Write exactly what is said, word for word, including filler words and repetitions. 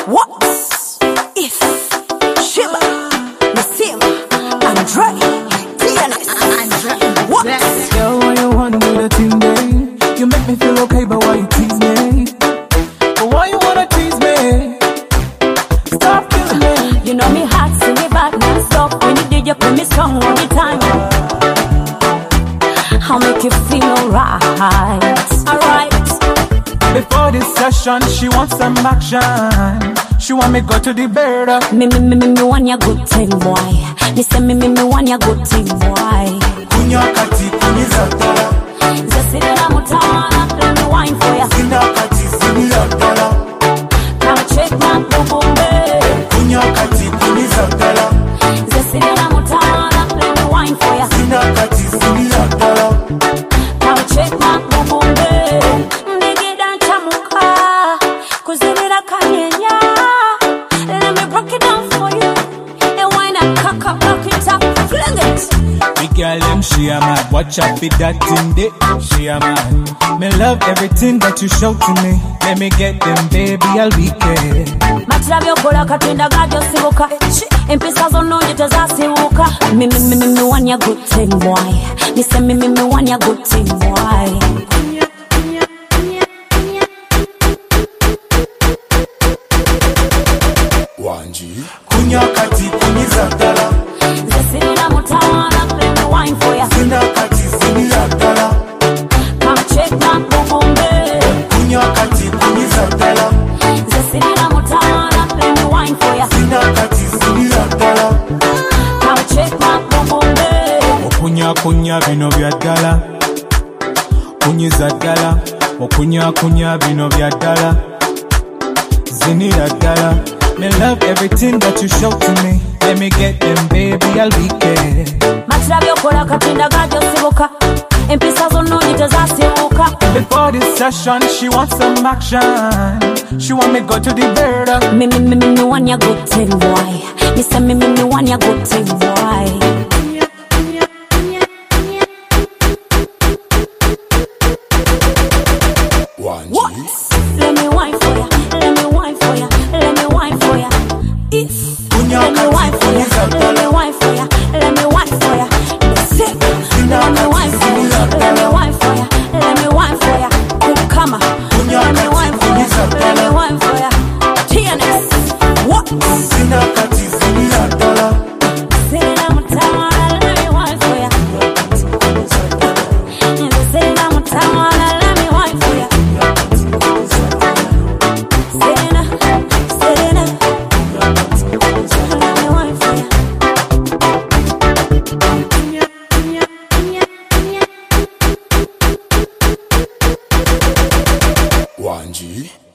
What if Shiba, Nasima, Andre, T N S? What? Girl, why you wanna do the thing, babe? You make me feel okay, but why you tease me? But why you wanna tease me? Stop killing me. You know me hot, sing me back non-stop. When you did, you play me strong all the time. I'll make you feel alright, alright. Before this session, she wants some action. She want me go to the bed. Me, me, me, me, me want ya good thing, boy. Me say me, me, me want ya good thing, boy. Kunya kati, kunizata. Zasirela mutana, let me wine for ya. Zinda kati, ziniyatala. Come check my boom babe. Kunya kati, kunizata. Zasirela mutana, let me wine for ya. Zinda kati, ziniyatala. Come check my boom babe. Ndigida chamuka, kuzirira kanyenya. Let me break it down for you. And wine and cock up, rock it up, fling it. The girl them she a mad, watch out for that thing day. She a mad. Me love everything that you show to me. Let me get them, baby, I'll be care. Machirabyo kola katinda gajo sibuka. Empisa zono jete za sibuka. Me me me me me want ya good thing, boy. Me say me me me want ya good thing, boy. Wanji. Kunya kati kunizatala. Zasirila mutawana, let me wine for ya. Zinda kati ziniyatala. Come check my boom babe. Kunya kati kunizatala. Zasirila mutawana, let me wine for ya. Zinda kati ziniyatala. Come check my boom babe. Okunya kunya bino bya ddala. Kunyiza ddala. Okunya kunya bino bya ddala. Zinira ddala. Me love everything that you show to me. Let me get them, baby, I'll be care. Machirabyo kola katinda gajo sibuka. Empisa zono jete za sibuka. Before this session, she wants some action. She want me go to the bed. Me me me me me want ya good thing, boy. Me say me me me want ya good thing, boy. What? Let me wine for ya. Let me wine for ya. Let me wine for ya. If let me wine for ya. Let me wine for ya. Let me wine for ya. Let me wine for ya. Let me wine for ya. Let me wine for ya. Oh, come on. Let me wine for ya. Let me wine for ya. T N S. What? Zinda kati ziniyatala. Zirila mutawana, let me wine for ya. Zirila mutawana, let me wine for ya. Zirila, Zirila, let me wine for ya. Wanji.